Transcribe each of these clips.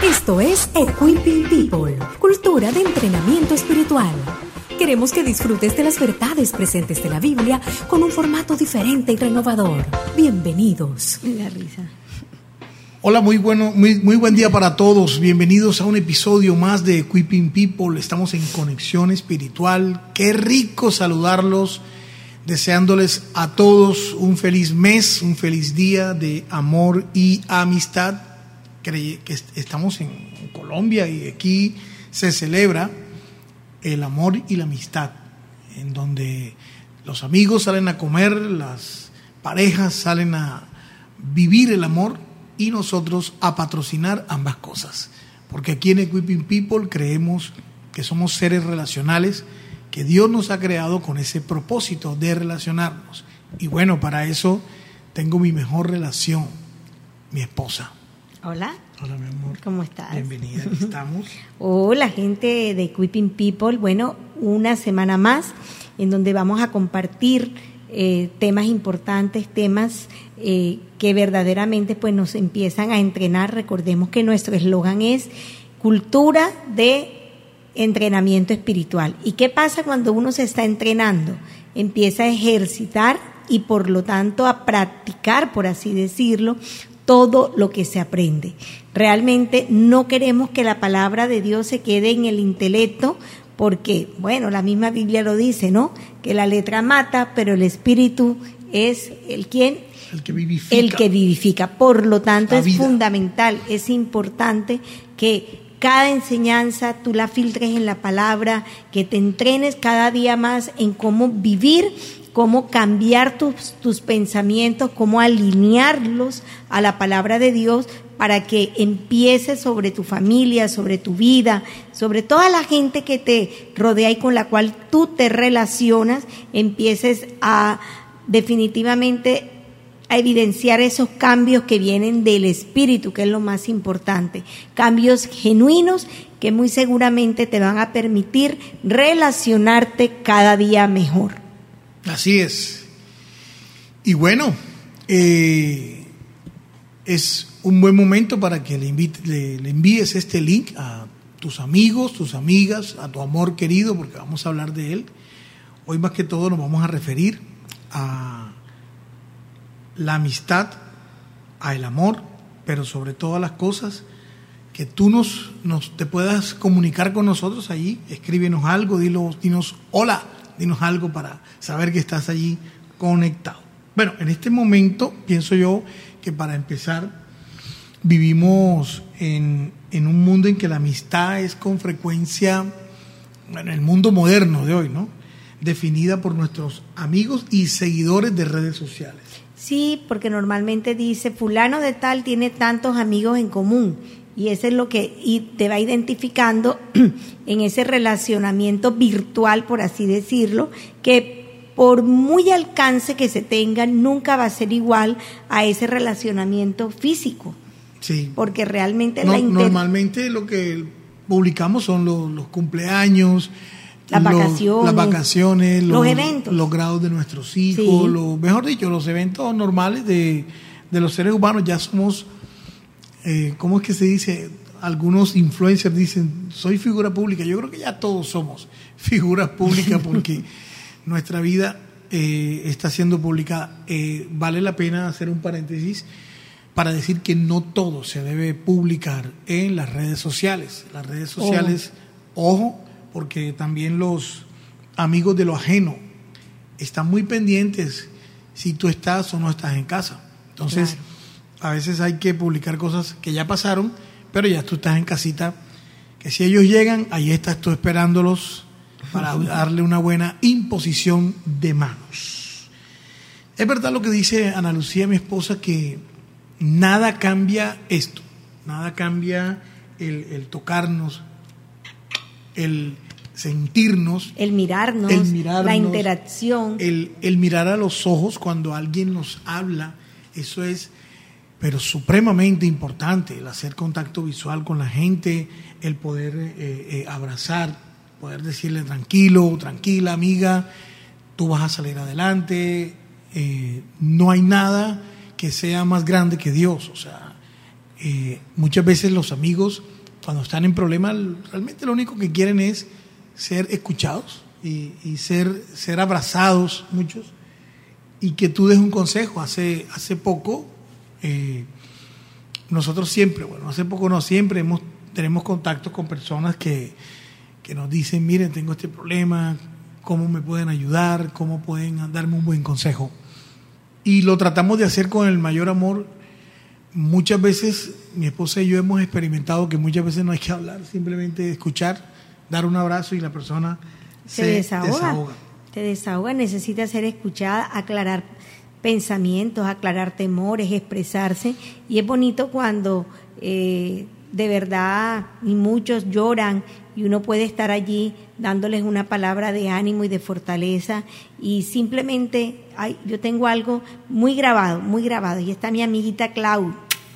Esto es Equipping People, cultura de entrenamiento espiritual. Queremos que disfrutes de las verdades presentes de la Biblia con un formato diferente y renovador. Bienvenidos. La risa. Hola, muy buen día para todos. Bienvenidos a un episodio más de Equipping People. Estamos en conexión espiritual. Qué rico saludarlos, deseándoles a todos un feliz mes, un feliz día de amor y amistad. Que estamos en Colombia y aquí se celebra el amor y la amistad, en donde los amigos salen a comer, las parejas salen a vivir el amor y nosotros a patrocinar ambas cosas. Porque aquí en Equipping People creemos que somos seres relacionales, que Dios nos ha creado con ese propósito de relacionarnos. Y bueno, para eso tengo mi mejor relación, mi esposa. Hola. Hola, mi amor. ¿Cómo estás? Bienvenida, aquí estamos. Hola, gente de Equipping People. Bueno, una semana más en donde vamos a compartir temas importantes, temas que verdaderamente pues nos empiezan a entrenar. Recordemos que nuestro eslogan es cultura de entrenamiento espiritual. ¿Y qué pasa cuando uno se está entrenando? Empieza a ejercitar y por lo tanto a practicar, por así decirlo, todo lo que se aprende. Realmente no queremos que la palabra de Dios se quede en el intelecto, porque, bueno, la misma Biblia lo dice, ¿no? Que la letra mata, pero el espíritu es el quien... El que vivifica. El que vivifica. Por lo tanto, es vida. fundamental, es importante que cada enseñanza tú la filtres en la palabra, que te entrenes cada día más en cómo vivir, cómo cambiar tus pensamientos, cómo alinearlos a la palabra de Dios para que empieces sobre tu familia, sobre tu vida, sobre toda la gente que te rodea y con la cual tú te relacionas, empieces a definitivamente a evidenciar esos cambios que vienen del espíritu, que es lo más importante, cambios genuinos que muy seguramente te van a permitir relacionarte cada día mejor. Así es. Y bueno, es un buen momento para que le envíes este link a tus amigos, tus amigas, a tu amor querido, porque vamos a hablar de él. Hoy más que todo nos vamos a referir a la amistad, a el amor, pero sobre todas las cosas, que tú te puedas comunicar con nosotros allí. Escríbenos algo, dinos hola, dinos algo para saber que estás allí conectado. Bueno, en este momento pienso yo que para empezar vivimos en un mundo en que la amistad es con frecuencia, en el mundo moderno de hoy, ¿no?, definida por nuestros amigos y seguidores de redes sociales. Sí, porque normalmente dice fulano de tal tiene tantos amigos en común. Y eso es lo que te va identificando en ese relacionamiento virtual, por así decirlo, que por muy alcance que se tenga, nunca va a ser igual a ese relacionamiento físico. Sí. Porque realmente normalmente lo que publicamos son los cumpleaños, las vacaciones, los eventos, los grados de nuestros hijos, sí. Mejor dicho, los eventos normales de los seres humanos. Ya somos... ¿cómo es que se dice? Algunos influencers dicen, soy figura pública. Yo creo que ya todos somos figuras públicas porque nuestra vida está siendo publicada. Vale la pena hacer un paréntesis para decir que no todo se debe publicar en las redes sociales. Las redes sociales, ojo, porque también los amigos de lo ajeno están muy pendientes si tú estás o no estás en casa. Entonces... Claro. A veces hay que publicar cosas que ya pasaron, pero ya tú estás en casita, que si ellos llegan, ahí estás tú esperándolos para darle una buena imposición de manos. Es verdad lo que dice Ana Lucía, mi esposa, que nada cambia esto, nada cambia el tocarnos, el sentirnos, el mirarnos, la interacción, el mirar a los ojos cuando alguien nos habla. Eso es pero supremamente importante, el hacer contacto visual con la gente, el poder abrazar, poder decirle tranquilo, tranquila amiga, tú vas a salir adelante, no hay nada que sea más grande que Dios. O sea, Muchas veces los amigos, cuando están en problemas, realmente lo único que quieren es ser escuchados y ser abrazados, muchos, y que tú des un consejo. Hace poco, nosotros siempre, hace poco no, siempre tenemos contactos con personas que nos dicen, miren, tengo este problema, ¿cómo me pueden ayudar? ¿Cómo pueden darme un buen consejo? Y lo tratamos de hacer con el mayor amor. Muchas veces, mi esposa y yo hemos experimentado que muchas veces no hay que hablar, simplemente escuchar, dar un abrazo y la persona se desahoga. Te desahoga, necesita ser escuchada, aclarar pensamientos, aclarar temores, expresarse. Y es bonito cuando de verdad, y muchos lloran, y uno puede estar allí dándoles una palabra de ánimo y de fortaleza, y simplemente, yo tengo algo muy grabado, y está mi amiguita Clau,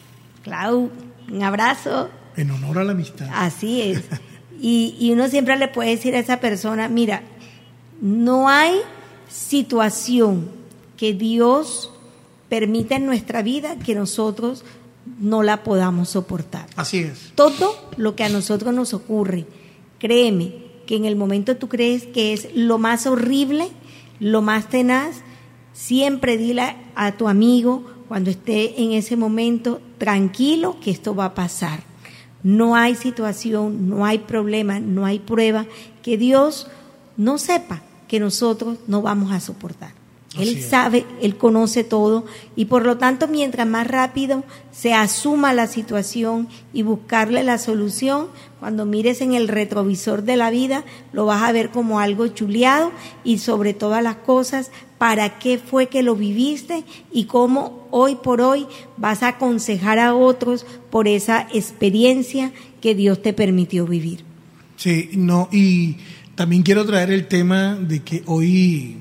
un abrazo. En honor a la amistad. Así es. Y uno siempre le puede decir a esa persona, mira, no hay situación que Dios permita en nuestra vida que nosotros no la podamos soportar. Así es. Todo lo que a nosotros nos ocurre, créeme que en el momento tú crees que es lo más horrible, lo más tenaz, siempre dile a tu amigo cuando esté en ese momento, tranquilo que esto va a pasar. No hay situación, no hay problema, no hay prueba que Dios no sepa que nosotros no vamos a soportar. Él sabe, Él conoce todo, y por lo tanto, mientras más rápido se asuma la situación y buscarle la solución, cuando mires en el retrovisor de la vida, lo vas a ver como algo chuleado, y sobre todas las cosas, para qué fue que lo viviste y cómo hoy por hoy vas a aconsejar a otros por esa experiencia que Dios te permitió vivir. Sí, no, y también quiero traer el tema de que hoy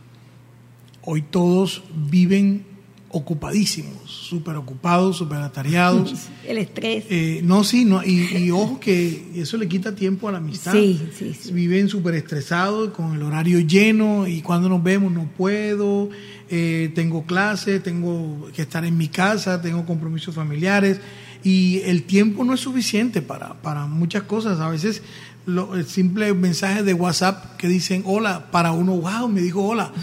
todos viven ocupadísimos, súper ocupados, súper atareados. El estrés. Y ojo que eso le quita tiempo a la amistad. Sí. Viven súper estresados, con el horario lleno, y cuando nos vemos no puedo, tengo clase, tengo que estar en mi casa, tengo compromisos familiares, y el tiempo no es suficiente para muchas cosas. A veces el simple mensaje de WhatsApp que dicen hola, para uno, wow, me dijo hola.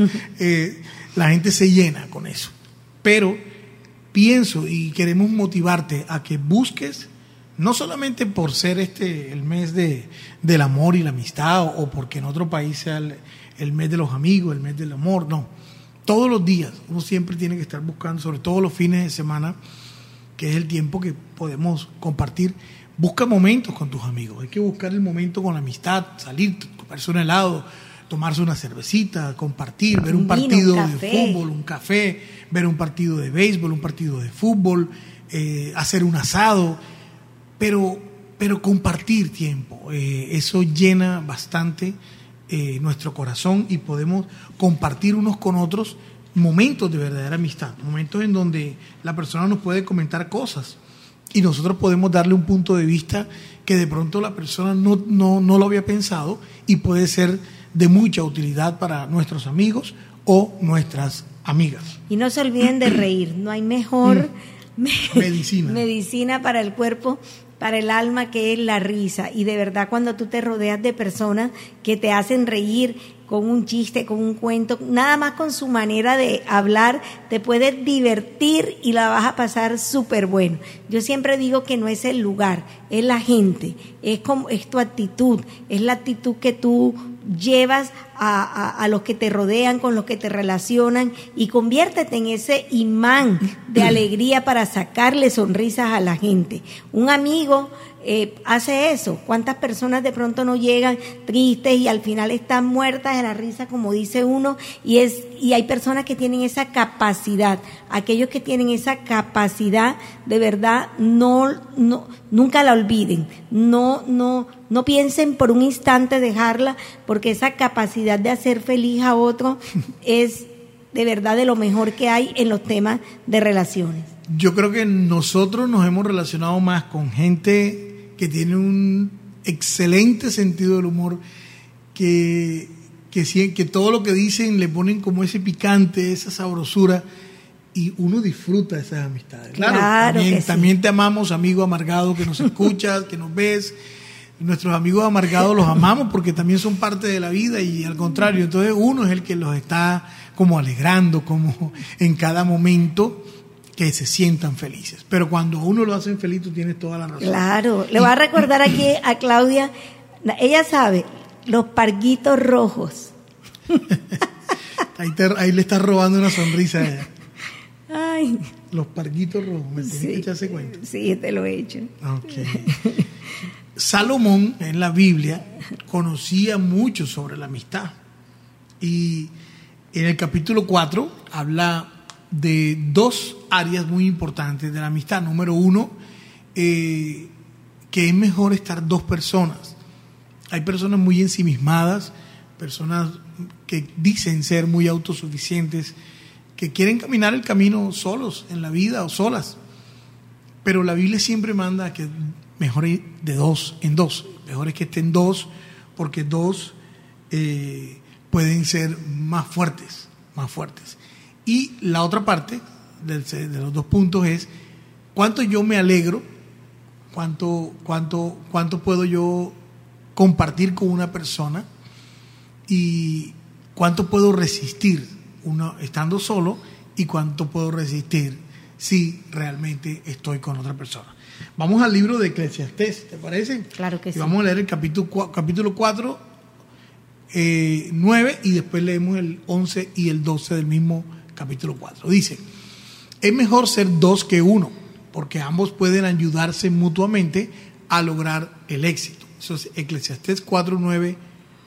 La gente se llena con eso. Pero pienso y queremos motivarte a que busques, no solamente por ser el mes del amor y la amistad, o porque en otro país sea el mes de los amigos, el mes del amor, no. Todos los días uno siempre tiene que estar buscando, sobre todo los fines de semana, que es el tiempo que podemos compartir. Busca momentos con tus amigos. Hay que buscar el momento con la amistad, salir, comerse un helado, tomarse una cervecita, compartir, ver un partido de fútbol, un café, ver un partido de béisbol, un partido de fútbol, hacer un asado, pero compartir tiempo. Eso llena bastante nuestro corazón, y podemos compartir unos con otros momentos de verdadera amistad, momentos en donde la persona nos puede comentar cosas y nosotros podemos darle un punto de vista que de pronto la persona no lo había pensado, y puede ser de mucha utilidad para nuestros amigos o nuestras amigas. Y no se olviden de reír, no hay mejor medicina para el cuerpo, para el alma, que es la risa. Y de verdad, cuando tú te rodeas de personas que te hacen reír con un chiste, con un cuento, nada más con su manera de hablar, te puedes divertir y la vas a pasar súper bueno. Yo siempre digo que no es el lugar, es la gente, es tu actitud, es la actitud que tú llevas a los que te rodean, con los que te relacionan, y conviértete en ese imán de alegría para sacarle sonrisas a la gente. Un amigo hace eso. ¿Cuántas personas de pronto no llegan tristes y al final están muertas de la risa, como dice uno? Y hay personas que tienen esa capacidad. Aquellos que tienen esa capacidad, de verdad, nunca la olviden. No piensen por un instante dejarla, porque esa capacidad de hacer feliz a otro es de verdad de lo mejor que hay en los temas de relaciones. Yo creo que nosotros nos hemos relacionado más con gente que tiene un excelente sentido del humor, que todo lo que dicen le ponen como ese picante, esa sabrosura, y uno disfruta de esas amistades. Claro que sí. También te amamos, amigo amargado que nos escuchas, que nos ves. Nuestros amigos amargados los amamos porque también son parte de la vida y al contrario, entonces uno es el que los está como alegrando, como en cada momento que se sientan felices. Pero cuando a uno lo hacen feliz, tú tienes toda la razón. Claro, le voy a recordar aquí a Claudia, ella sabe, los parguitos rojos. Ahí le estás robando una sonrisa a ella. Ay. Los parguitos rojos, ¿me tienes que echarse cuenta? Sí, te lo he hecho. Okay. Salomón en la Biblia conocía mucho sobre la amistad y en el capítulo 4 habla de dos áreas muy importantes de la amistad. Número 1, que es mejor estar dos personas. Hay personas muy ensimismadas, personas que dicen ser muy autosuficientes, que quieren caminar el camino solos en la vida o solas, pero la Biblia siempre manda que mejor es de dos en dos, mejor es que estén dos, porque dos pueden ser más fuertes. Y la otra parte de los 2 puntos es cuánto yo me alegro, cuánto puedo yo compartir con una persona y cuánto puedo resistir estando solo y cuánto puedo resistir si realmente estoy con otra persona. Vamos al libro de Eclesiastés, ¿te parece? Claro que sí. Vamos a leer el capítulo 4, 9 y después leemos el 11 y el 12 del mismo capítulo 4. Dice, es mejor ser 2 que 1, porque ambos pueden ayudarse mutuamente a lograr el éxito. Eso es Eclesiastés 4:9.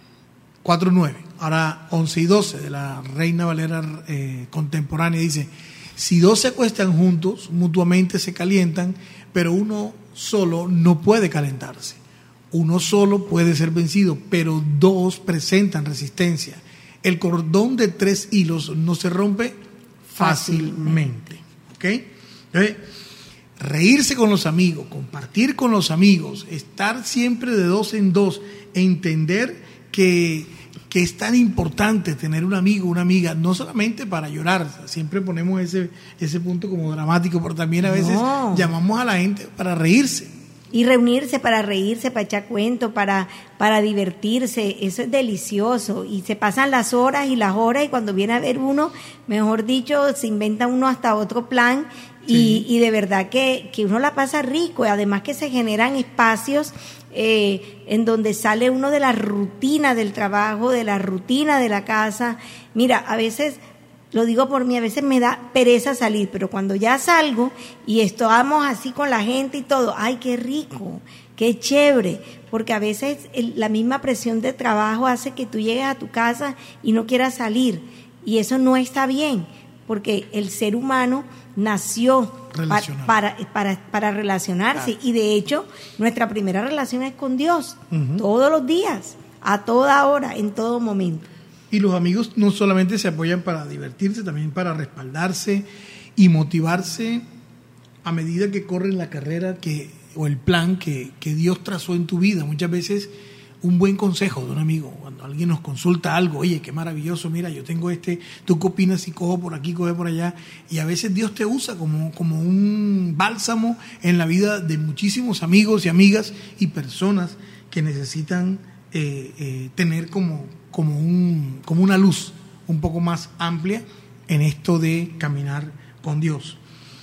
Ahora 11 y 12 de la Reina Valera contemporánea dice, si 2 se acuestan juntos, mutuamente se calientan, pero uno solo no puede calentarse. Uno solo puede ser vencido, pero 2 presentan resistencia. El cordón de 3 hilos no se rompe fácilmente. ¿Ok? Entonces, reírse con los amigos, compartir con los amigos, estar siempre de 2 en 2, entender que es tan importante tener un amigo, una amiga, no solamente para llorar, siempre ponemos ese punto como dramático, pero también a veces llamamos a la gente para reírse. Y reunirse para reírse, para echar cuentos, para divertirse, eso es delicioso. Y se pasan las horas y cuando viene a ver uno, mejor dicho, se inventa uno hasta otro plan. Sí. Y de verdad que uno la pasa rico, y además que se generan espacios en donde sale uno de la rutina del trabajo, de la rutina de la casa. Mira, a veces, lo digo por mí, a veces me da pereza salir, pero cuando ya salgo y estamos así con la gente y todo, ¡ay, qué rico! ¡Qué chévere! Porque a veces la misma presión de trabajo hace que tú llegues a tu casa y no quieras salir, y eso no está bien, porque el ser humano nació para relacionarse, claro. Y de hecho nuestra primera relación es con Dios, todos los días, a toda hora, en todo momento. Y los amigos no solamente se apoyan para divertirse, también para respaldarse y motivarse a medida que corren la carrera o el plan que Dios trazó en tu vida. Muchas veces un buen consejo de un amigo, cuando alguien nos consulta algo, oye, qué maravilloso, mira, yo tengo ¿tú qué opinas si cojo por aquí, cojo por allá? Y a veces Dios te usa como un bálsamo en la vida de muchísimos amigos y amigas y personas que necesitan tener como una luz un poco más amplia en esto de caminar con Dios.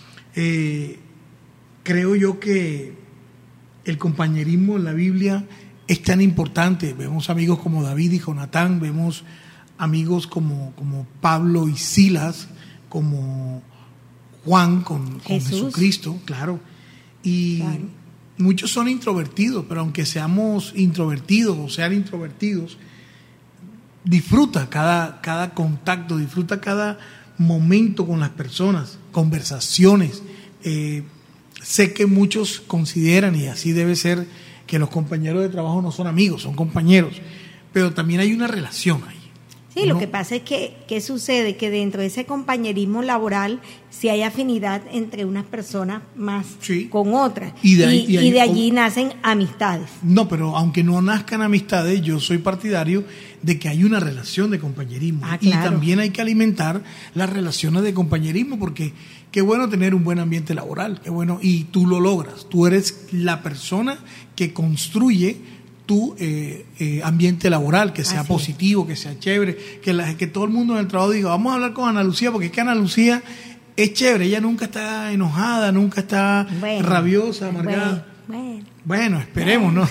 Creo yo que el compañerismo en la Biblia es tan importante. Vemos amigos como David y Jonatán, vemos amigos como Pablo y Silas, como Juan con Jesucristo, claro. Y claro, muchos son introvertidos, pero aunque seamos introvertidos o sean introvertidos, disfruta cada contacto, disfruta cada momento con las personas, conversaciones. Sé que muchos consideran, y así debe ser, que los compañeros de trabajo no son amigos, son compañeros, pero también hay una relación ahí. Sí, lo que pasa es que, ¿qué sucede? Que dentro de ese compañerismo laboral sí hay afinidad entre unas personas más con otras. Y de allí nacen amistades. No, pero aunque no nazcan amistades, yo soy partidario de que hay una relación de compañerismo. Claro. Y también hay que alimentar las relaciones de compañerismo, porque qué bueno tener un buen ambiente laboral, qué bueno, y tú lo logras. Tú eres la persona que construye tu ambiente laboral, que sea positivo, que sea chévere, que todo el mundo en el trabajo diga, vamos a hablar con Ana Lucía, porque es que Ana Lucía es chévere, ella nunca está enojada, nunca está rabiosa, amargada. Bueno, esperemos, ¿no?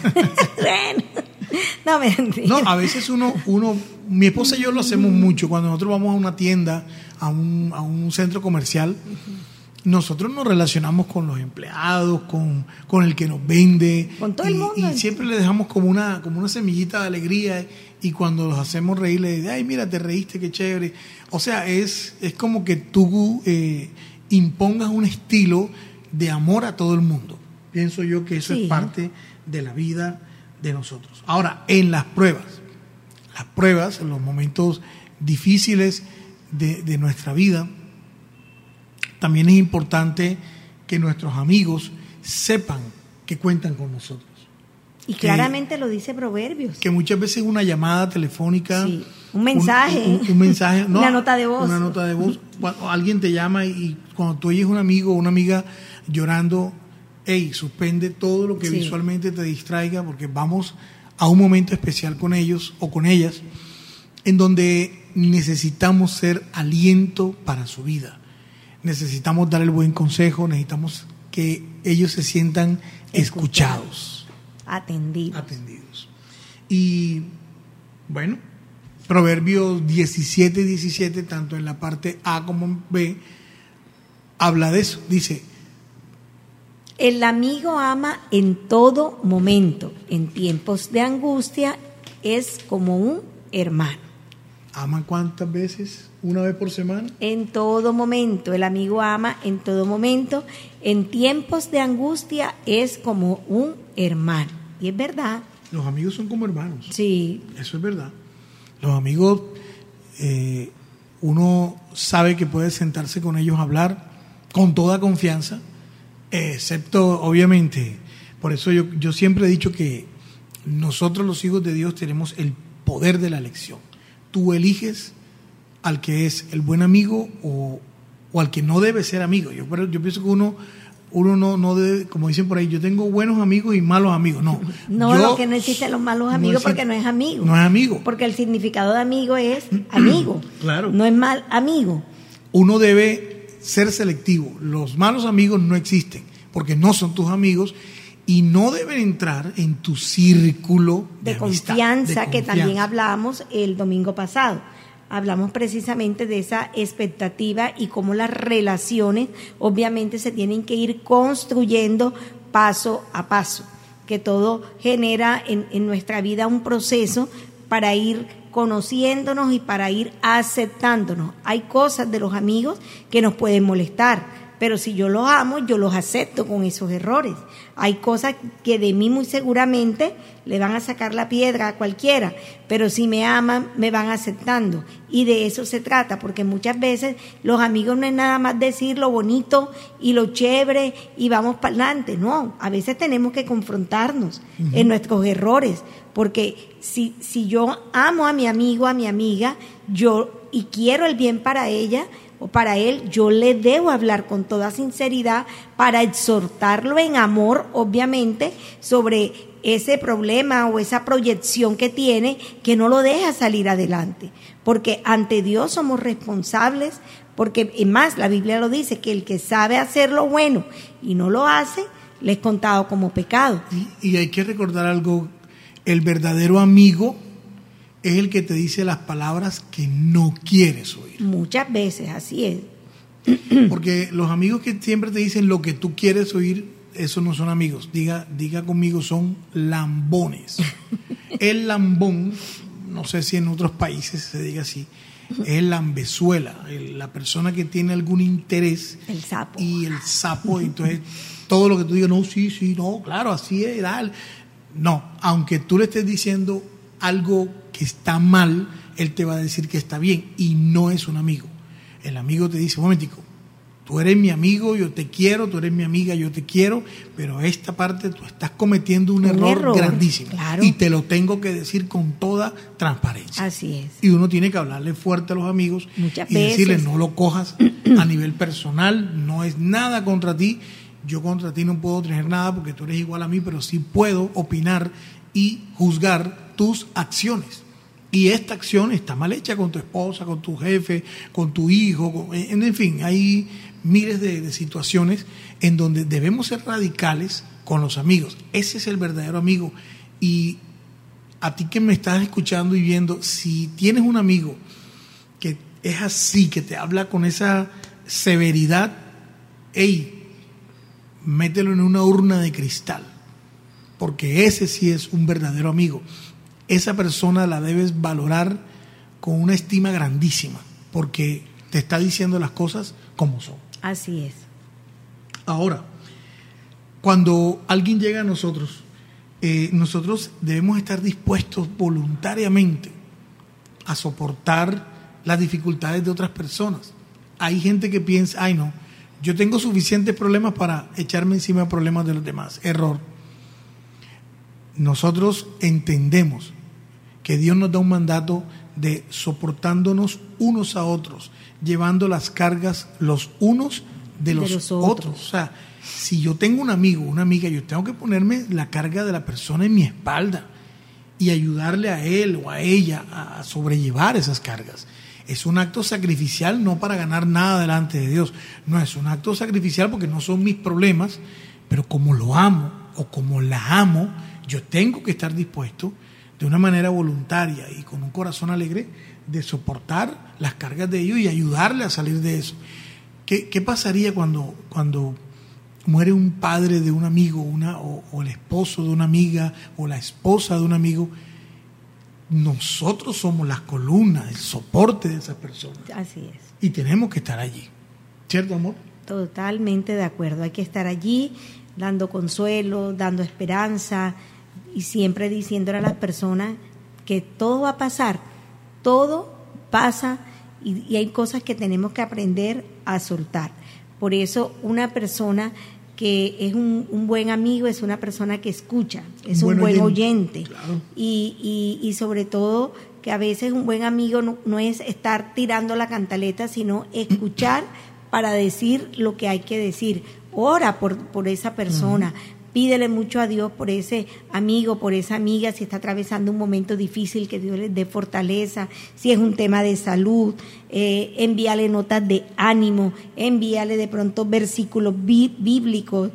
No, a veces uno, mi esposa y yo lo hacemos mucho, cuando nosotros vamos a una tienda, a un centro comercial, nosotros nos relacionamos con los empleados, con el que nos vende, con todo el mundo, y siempre le dejamos como una semillita de alegría, y cuando los hacemos reír le decimos, ay, mira, te reíste, qué chévere. O sea, es como que tú impongas un estilo de amor a todo el mundo. Pienso yo que eso es parte de la vida de nosotros. Ahora, en las pruebas, en los momentos difíciles de nuestra vida, también es importante que nuestros amigos sepan que cuentan con nosotros. Y claramente lo dice Proverbios. Que muchas veces una llamada telefónica, un mensaje, un mensaje, una nota de voz. Una nota de voz. Cuando alguien te llama y cuando tú oyes un amigo o una amiga llorando, suspende todo lo que visualmente te distraiga, porque vamos a un momento especial con ellos o con ellas, en donde necesitamos ser aliento para su vida. Necesitamos dar el buen consejo, necesitamos que ellos se sientan escuchados. Atendidos. Y bueno, Proverbios 17:17, tanto en la parte A como en B, habla de eso. Dice: el amigo ama en todo momento, en tiempos de angustia es como un hermano. ¿Ama cuántas veces? ¿Una vez por semana? En todo momento, el amigo ama en todo momento. En tiempos de angustia es como un hermano. Y es verdad. Los amigos son como hermanos. Sí. Eso es verdad. Los amigos, uno sabe que puede sentarse con ellos a hablar con toda confianza, excepto, obviamente, por eso yo siempre he dicho que nosotros los hijos de Dios tenemos el poder de la elección. Tú eliges al que es el buen amigo o al que no debe ser amigo. Yo pienso que uno no debe, como dicen por ahí, yo tengo buenos amigos y malos amigos. No, lo que no existen los malos amigos, porque no es amigo. No es amigo. Porque el significado de amigo es amigo. Claro. No es mal amigo. Uno debe ser selectivo. Los malos amigos no existen, porque no son tus amigos y no deben entrar en tu círculo de confianza, que también hablábamos el domingo pasado. Hablamos precisamente de esa expectativa y cómo las relaciones obviamente se tienen que ir construyendo paso a paso, que todo genera en nuestra vida un proceso para ir conociéndonos y para ir aceptándonos. Hay cosas de los amigos que nos pueden molestar, pero si yo los amo, yo los acepto con esos errores. Hay cosas que de mí muy seguramente le van a sacar la piedra a cualquiera, pero si me aman, me van aceptando. Y de eso se trata, porque muchas veces los amigos no es nada más decir lo bonito y lo chévere y vamos para adelante. No, a veces tenemos que confrontarnos en nuestros errores, porque si yo amo a mi amigo, a mi amiga, y quiero el bien para ella o para él, yo le debo hablar con toda sinceridad para exhortarlo en amor, obviamente, sobre ese problema o esa proyección que tiene, que no lo deja salir adelante, porque ante Dios somos responsables, porque más la Biblia lo dice, que el que sabe hacer lo bueno y no lo hace, le es contado como pecado. Y hay que recordar algo: el verdadero amigo es el que te dice las palabras que no quieres oír. Muchas veces, así es. Porque los amigos que siempre te dicen lo que tú quieres oír, esos no son amigos. Diga conmigo, son lambones. El lambón, no sé si en otros países se diga así, es el lambezuela, la persona que tiene algún interés. El sapo. Y el sapo, entonces todo lo que tú digas, no, sí, no, claro, así es, dale. No, aunque tú le estés diciendo algo que está mal, él te va a decir que está bien, y no es un amigo. El amigo te dice, un momentico, tú eres mi amigo, yo te quiero, tú eres mi amiga, yo te quiero, pero esta parte tú estás cometiendo un error grandísimo. Claro. Y te lo tengo que decir con toda transparencia. Así es. Y uno tiene que hablarle fuerte a los amigos Muchas y veces. decirle, no lo cojas a nivel personal, no es nada contra ti, yo contra ti no puedo tener nada porque tú eres igual a mí, pero sí puedo opinar y juzgar tus acciones. Y esta acción está mal hecha con tu esposa, con tu jefe, con tu hijo, en fin, hay miles de situaciones en donde debemos ser radicales con los amigos. Ese es el verdadero amigo. Y a ti que me estás escuchando y viendo, si tienes un amigo que es así, que te habla con esa severidad, mételo en una urna de cristal, porque ese sí es un verdadero amigo. Esa persona la debes valorar con una estima grandísima, porque te está diciendo las cosas como son. Así es. Ahora, cuando alguien llega a nosotros, nosotros debemos estar dispuestos voluntariamente a soportar las dificultades de otras personas. Hay gente que piensa, ay no, yo tengo suficientes problemas para echarme encima problemas de los demás. Error. Nosotros entendemos que Dios nos da un mandato de soportándonos unos a otros, llevando las cargas los unos de los otros. O sea, si yo tengo un amigo, una amiga, yo tengo que ponerme la carga de la persona en mi espalda y ayudarle a él o a ella a sobrellevar esas cargas. Es un acto sacrificial, no para ganar nada delante de Dios. No, es un acto sacrificial porque no son mis problemas, pero como lo amo o como la amo, yo tengo que estar dispuesto de una manera voluntaria y con un corazón alegre de soportar las cargas de ellos y ayudarle a salir de eso. ¿Qué pasaría cuando muere un padre de un amigo o el esposo de una amiga o la esposa de un amigo? Nosotros somos las columnas, el soporte de esas personas. Así es. Y tenemos que estar allí. ¿Cierto, amor? Totalmente de acuerdo. Hay que estar allí dando consuelo, dando esperanza y siempre diciéndole a las personas que todo va a pasar, todo pasa y hay cosas que tenemos que aprender a soltar. Por eso una persona que es un buen amigo es una persona que escucha, es un buen oyente. Claro. Y sobre todo que a veces un buen amigo no es estar tirando la cantaleta, sino escuchar para decir lo que hay que decir. Ora por esa persona. Pídele mucho a Dios por ese amigo, por esa amiga, si está atravesando un momento difícil, que Dios les dé fortaleza. Si es un tema de salud, envíale notas de ánimo, envíale de pronto versículos bíblicos,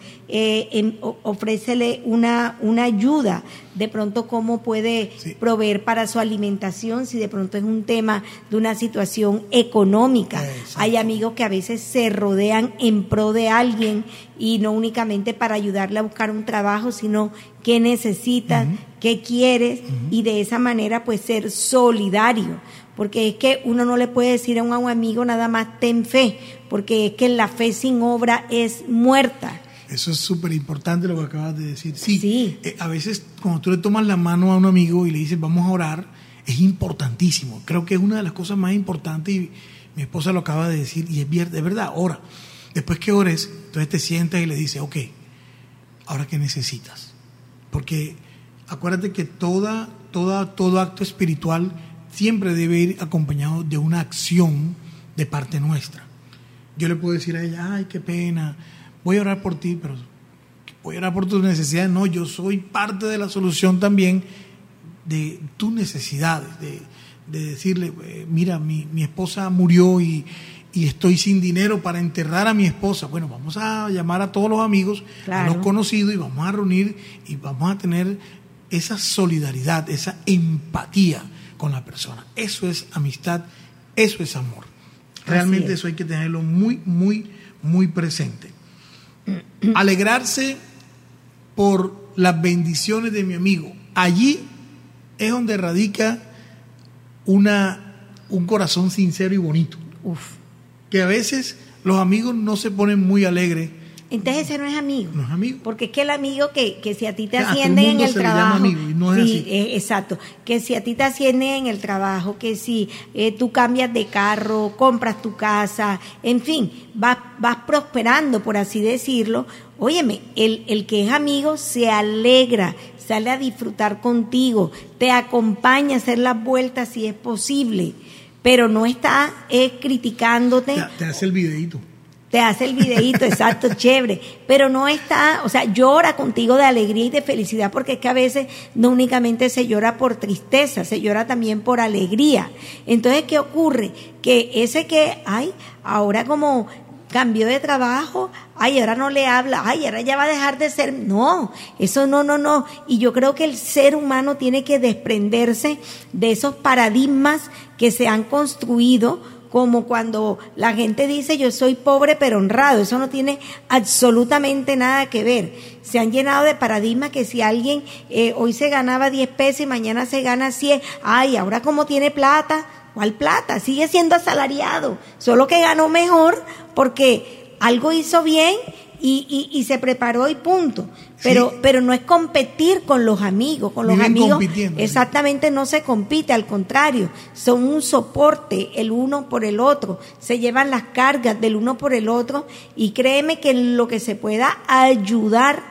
ofrécele una ayuda, de pronto cómo puede proveer para su alimentación, si de pronto es un tema de una situación económica. Exacto. Hay amigos que a veces se rodean en pro de alguien y no únicamente para ayudarle a buscar un trabajo, sino qué necesitas, qué quieres, y de esa manera pues ser solidario, porque es que uno no le puede decir a un amigo nada más ten fe, porque es que la fe sin obra es muerta. Eso es súper importante lo que acabas de decir. Sí. A veces cuando tú le tomas la mano a un amigo y le dices vamos a orar, es importantísimo. Creo que es una de las cosas más importantes y mi esposa lo acaba de decir y es verdad, ora. Después que ores, entonces te sientas y le dices, ok, ¿ahora qué necesitas? Porque acuérdate que todo acto espiritual siempre debe ir acompañado de una acción de parte nuestra. Yo le puedo decir a ella, ay, qué pena, voy a orar por ti, pero voy a orar por tus necesidades. No, yo soy parte de la solución también de tus necesidades, de decirle, mira, mi esposa murió y estoy sin dinero para enterrar a mi esposa. Bueno, vamos a llamar a todos los amigos, claro, a los conocidos, y vamos a reunir y vamos a tener esa solidaridad, esa empatía con la persona. Eso es amistad, eso es amor. Realmente eso hay que tenerlo muy, muy, muy presente. Alegrarse por las bendiciones de mi amigo. Allí es donde radica un corazón sincero y bonito. Que a veces los amigos no se ponen muy alegres Entonces ese no es amigo. No es amigo. Porque es que el amigo que si a ti te A todo ascienden en mundo el se le llama trabajo. amigo y no es sí, así. Exacto. Que si a ti te ascienden en el trabajo, que si tú cambias de carro, compras tu casa, en fin, vas prosperando, por así decirlo. Óyeme, el que es amigo se alegra, sale a disfrutar contigo, te acompaña a hacer las vueltas si es posible, pero no está criticándote. Te hace el videíto. Te hace el videíto, exacto, chévere, pero no está, o sea, llora contigo de alegría y de felicidad, porque es que a veces no únicamente se llora por tristeza, se llora también por alegría. Entonces, ¿qué ocurre? Que ese que, ahora como cambió de trabajo, ahora no le habla, ahora ya va a dejar de ser. No, eso no. Y yo creo que el ser humano tiene que desprenderse de esos paradigmas que se han construido, como cuando la gente dice yo soy pobre pero honrado. Eso no tiene absolutamente nada que ver. Se han llenado de paradigmas que si alguien hoy se ganaba 10 pesos y mañana se gana 100, ahora como tiene plata. ¿Cuál plata? Sigue siendo asalariado, solo que ganó mejor porque algo hizo bien y se preparó y punto. Pero no es competir con los amigos. Con los Viven amigos compitiendo. Exactamente, no se compite, al contrario, son un soporte el uno por el otro, se llevan las cargas del uno por el otro, y créeme que en lo que se pueda ayudar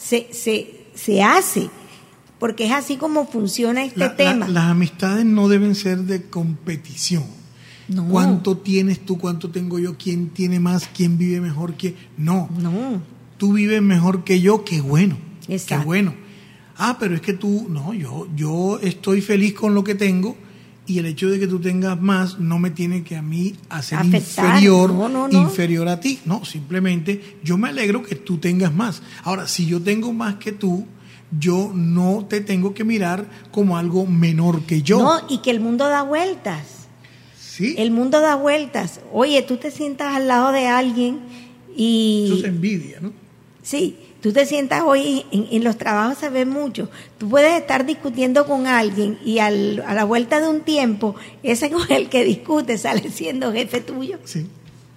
se hace. Porque es así como funciona este tema. Las amistades no deben ser de competición. No. ¿Cuánto tienes tú? ¿Cuánto tengo yo? ¿Quién tiene más? ¿Quién vive mejor que? No. Tú vives mejor que yo, qué bueno. Exacto. Qué bueno. Pero es que tú, no, yo estoy feliz con lo que tengo, y el hecho de que tú tengas más no me tiene que a mí hacer afectar. Inferior a ti. No, simplemente yo me alegro que tú tengas más. Ahora, si yo tengo más que tú, yo no te tengo que mirar como algo menor que yo. No, y que el mundo da vueltas. Sí. El mundo da vueltas. Oye, tú te sientas al lado de alguien y... Eso es envidia, ¿no? Sí, tú te sientas hoy, en los trabajos se ve mucho. Tú puedes estar discutiendo con alguien y a la vuelta de un tiempo, ese con el que discute sale siendo jefe tuyo. Sí.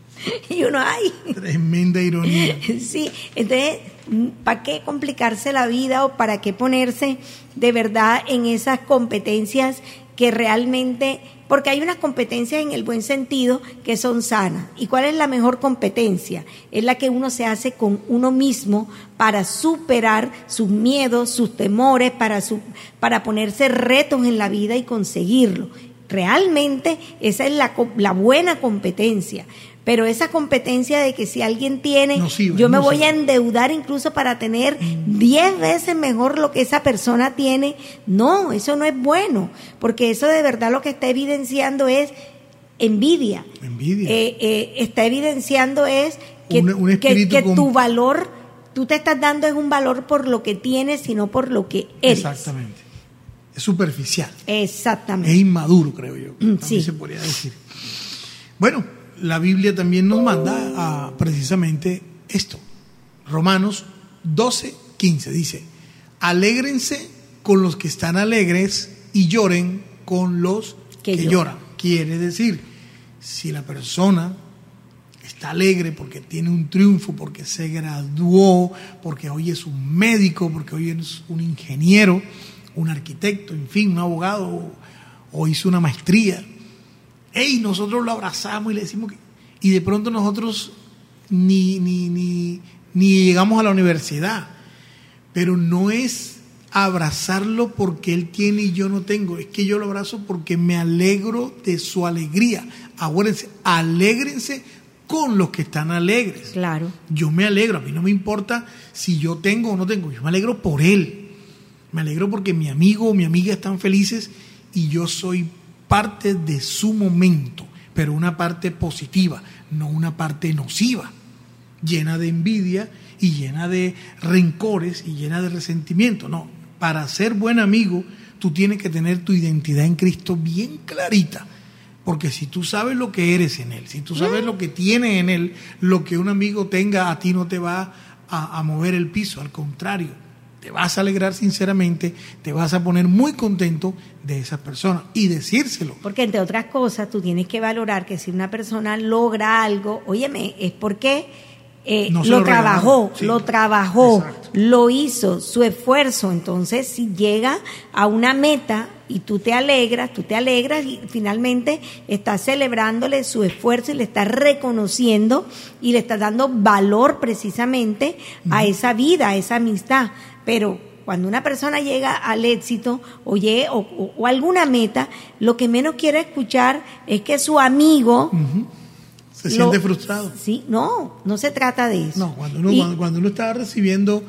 Y uno, tremenda ironía. Sí, entonces, ¿para qué complicarse la vida o para qué ponerse de verdad en esas competencias que realmente, porque hay unas competencias en el buen sentido que son sanas? ¿Y cuál es la mejor competencia? Es la que uno se hace con uno mismo para superar sus miedos, sus temores, para ponerse retos en la vida y conseguirlo. Realmente esa es la buena competencia. Pero esa competencia de que si alguien tiene, yo me voy a endeudar incluso para tener 10 veces mejor lo que esa persona tiene, no, eso no es bueno, porque eso de verdad lo que está evidenciando es envidia. Está evidenciando es que tu valor, tú te estás dando es un valor por lo que tienes, sino por lo que eres. Exactamente. Es superficial. Exactamente. Es inmaduro, creo yo. También sí. se podría decir. Bueno, la Biblia también nos manda a precisamente esto. Romanos 12:15 dice: alégrense con los que están alegres y lloren con los que lloran. Quiere decir, si la persona está alegre porque tiene un triunfo, porque se graduó, porque hoy es un médico, porque hoy es un ingeniero, un arquitecto, en fin, un abogado, o hizo una maestría, nosotros lo abrazamos y le decimos y de pronto nosotros ni llegamos a la universidad, pero no es abrazarlo porque él tiene y yo no tengo, es que yo lo abrazo porque me alegro de su alegría. Acuérdense, alégrense con los que están alegres. Claro. Yo me alegro, a mí no me importa si yo tengo o no tengo, yo me alegro por él, me alegro porque mi amigo o mi amiga están felices y yo soy parte de su momento, pero una parte positiva, no una parte nociva, llena de envidia y llena de rencores y llena de resentimiento. No, para ser buen amigo tú tienes que tener tu identidad en Cristo bien clarita, porque si tú sabes lo que eres en Él, si tú sabes lo que tienes en Él, lo que un amigo tenga a ti no te va a mover el piso, al contrario, te vas a alegrar sinceramente, te vas a poner muy contento de esas personas y decírselo. Porque entre otras cosas tú tienes que valorar que si una persona logra algo, óyeme, es porque lo trabajó, sí. Exacto. Lo hizo, su esfuerzo. Entonces, si llega a una meta y tú te alegras y finalmente estás celebrándole su esfuerzo y le estás reconociendo y le estás dando valor precisamente a esa vida, a esa amistad. Pero cuando una persona llega al éxito o alguna meta, lo que menos quiere escuchar es que su amigo se siente frustrado. Sí, no se trata de eso. No, cuando uno está recibiendo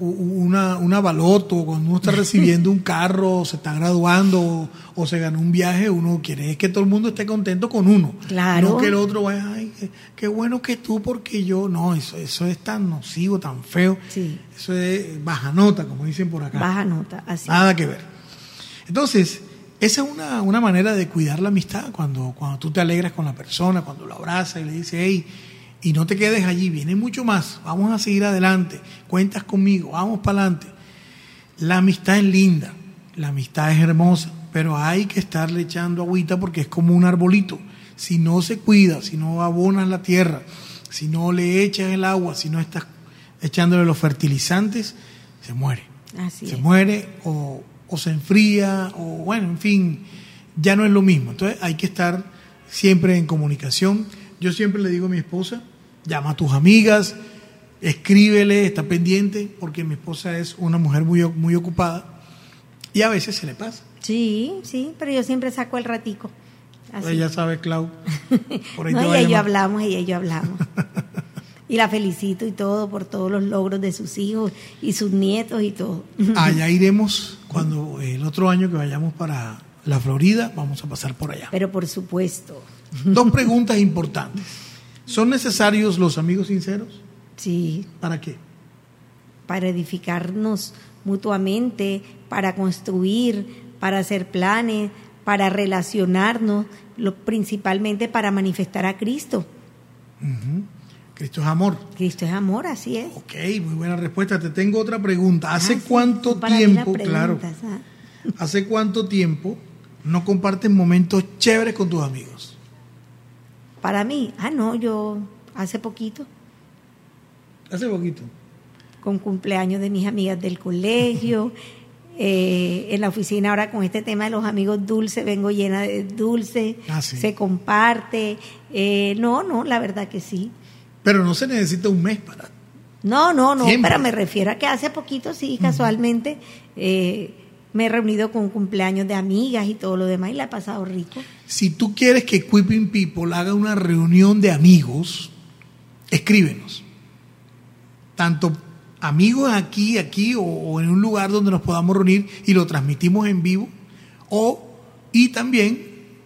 una baloto, cuando uno está recibiendo un carro, se está graduando o se ganó un viaje, uno quiere que todo el mundo esté contento con uno. Claro. No que el otro vaya, ay, qué bueno que tú, porque yo. No, eso es tan nocivo, tan feo. Sí. Eso es baja nota, como dicen por acá. Baja nota, así. Nada que ver. Entonces, esa es una manera de cuidar la amistad, cuando tú te alegras con la persona, cuando lo abrazas y le dices, hey, y no te quedes allí, viene mucho más, vamos a seguir adelante, cuentas conmigo, vamos para adelante. La amistad es linda, la amistad es hermosa, pero hay que estarle echando agüita porque es como un arbolito. Si no se cuida, si no abonas la tierra, si no le echas el agua, si no estás echándole los fertilizantes, se muere. Así se es. muere o se enfría, o bueno, en fin, ya no es lo mismo. Entonces hay que estar siempre en comunicación. Yo siempre le digo a mi esposa, llama a tus amigas, escríbele, está pendiente, porque mi esposa es una mujer muy, muy ocupada y a veces se le pasa. Sí, pero yo siempre saco el ratico. Así. Ella sabe, Clau. Por ahí No, te va a ella y yo llamar. hablamos. Y la felicito y todo por todos los logros de sus hijos y sus nietos y todo. Allá iremos cuando el otro año que vayamos para la Florida, vamos a pasar por allá. Pero por supuesto. 2 preguntas importantes. ¿Son necesarios los amigos sinceros? Sí. ¿Para qué? Para edificarnos mutuamente, para construir, para hacer planes, para relacionarnos, principalmente para manifestar a Cristo. Cristo es amor. Cristo es amor, así es. Ok, muy buena respuesta. Te tengo otra pregunta. ¿Hace Sí, cuánto para mí tiempo, las claro, preguntas, hace cuánto tiempo no compartes momentos chéveres con tus amigos? Para mí, yo hace poquito, Hace poquito. con cumpleaños de mis amigas del colegio, en la oficina ahora con este tema de los amigos dulces, vengo llena de dulce, Sí. se comparte. No, la verdad que sí. Pero no se necesita un mes para... No, Siempre. pero me refiero a que hace poquito, sí, casualmente, me he reunido con cumpleaños de amigas y todo lo demás y la he pasado rico. Si tú quieres que Equipping People haga una reunión de amigos, escríbenos. Tanto amigos aquí o en un lugar donde nos podamos reunir y lo transmitimos en vivo, y también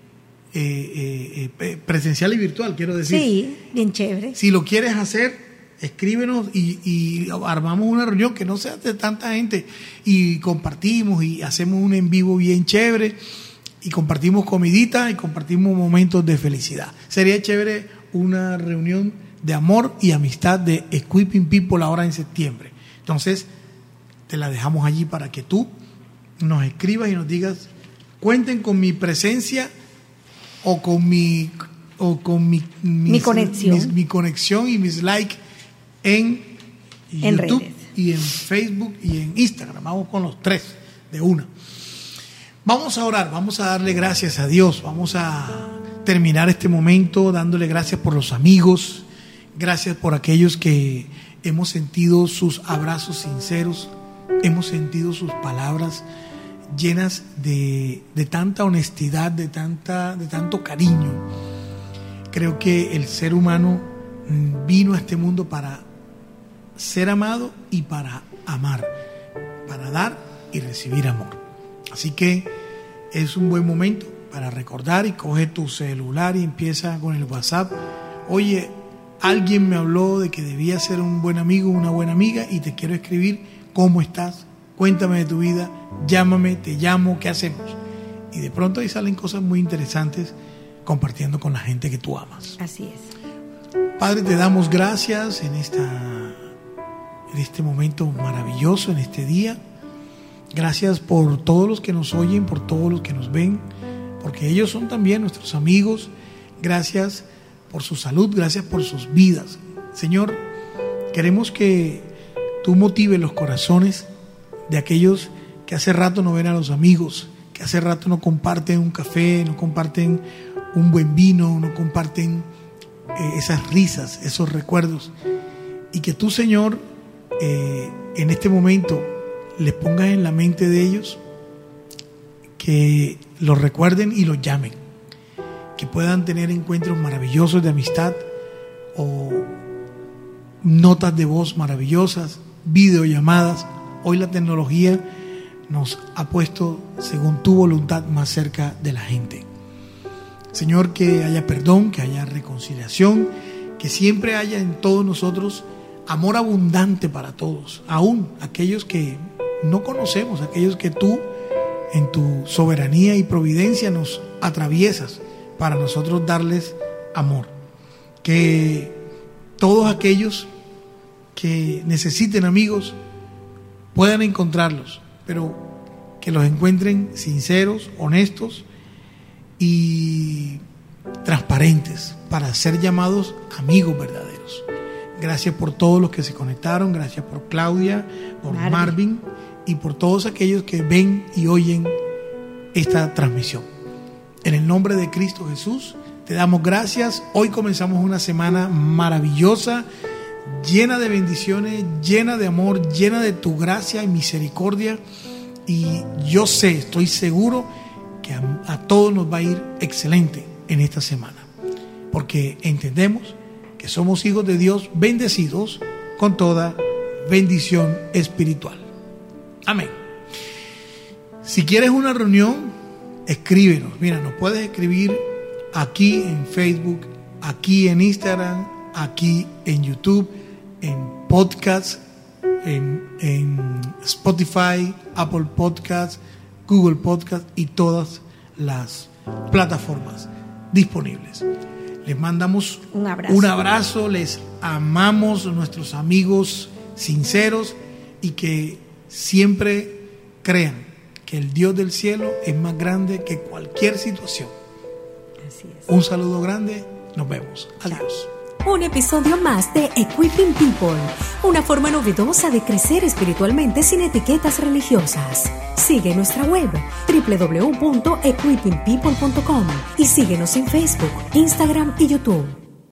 presencial y virtual, quiero decir. Sí, bien chévere. Si lo quieres hacer, escríbenos y armamos una reunión que no sea de tanta gente y compartimos y hacemos un en vivo bien chévere y compartimos comidita y compartimos momentos de felicidad. Sería chévere una reunión de amor y amistad de Equipping People ahora en septiembre. Entonces, te la dejamos allí para que tú nos escribas y nos digas, cuenten con mi presencia o con mi conexión. Mi conexión y mis likes en YouTube redes. y en Facebook y en Instagram. Vamos con los 3 de una. Vamos a orar, vamos a darle gracias a Dios, vamos a terminar este momento dándole gracias por los amigos, gracias por aquellos que hemos sentido sus abrazos sinceros, hemos sentido sus palabras llenas de tanta honestidad, de tanto cariño. Creo que el ser humano vino a este mundo para ser amado y para amar, para dar y recibir amor. Así que es un buen momento para recordar y coge tu celular y empieza con el WhatsApp. Oye, alguien me habló de que debía ser un buen amigo, una buena amiga y te quiero escribir, ¿cómo estás? Cuéntame de tu vida, llámame, te llamo, ¿qué hacemos? Y de pronto ahí salen cosas muy interesantes compartiendo con la gente que tú amas. Así es. Padre, te damos gracias en este momento maravilloso, en este día. Gracias por todos los que nos oyen, por todos los que nos ven, porque ellos son también nuestros amigos. Gracias por su salud, gracias por sus vidas. Señor, Queremos que tú motives los corazones de aquellos que hace rato no ven a los amigos, que hace rato no comparten un café, no comparten un buen vino, no comparten esas risas, esos recuerdos. Y que tú, Señor, en este momento les pongas en la mente de ellos, que los recuerden y los llamen, que puedan tener encuentros maravillosos de amistad o notas de voz maravillosas, videollamadas. Hoy la tecnología nos ha puesto, según tu voluntad, más cerca de la gente. Señor, que haya perdón, que haya reconciliación, que siempre haya en todos nosotros amor abundante para todos, aún aquellos que no conocemos, aquellos que tú en tu soberanía y providencia nos atraviesas para nosotros darles amor. Que todos aquellos que necesiten amigos puedan encontrarlos, pero que los encuentren sinceros, honestos y transparentes para ser llamados amigos verdaderos. Gracias por todos los que se conectaron, gracias por Claudia, por Marvin y por todos aquellos que ven y oyen esta transmisión. En el nombre de Cristo Jesús te damos gracias. Hoy comenzamos una semana maravillosa, llena de bendiciones, llena de amor, llena de tu gracia y misericordia. Y yo sé, estoy seguro que a todos nos va a ir excelente en esta semana, porque entendemos que somos hijos de Dios, bendecidos con toda bendición espiritual. Amén. Si quieres una reunión, escríbenos. Mira, nos puedes escribir aquí en Facebook, aquí en Instagram, aquí en YouTube, en podcast, en Spotify, Apple Podcasts, Google Podcasts y todas las plataformas disponibles. Les mandamos un abrazo, les amamos, nuestros amigos sinceros, y que siempre crean que el Dios del cielo es más grande que cualquier situación. Así es. Un saludo grande, nos vemos. Adiós. Un episodio más de Equipping People, una forma novedosa de crecer espiritualmente sin etiquetas religiosas. Sigue nuestra web www.equippingpeople.com y síguenos en Facebook, Instagram y YouTube.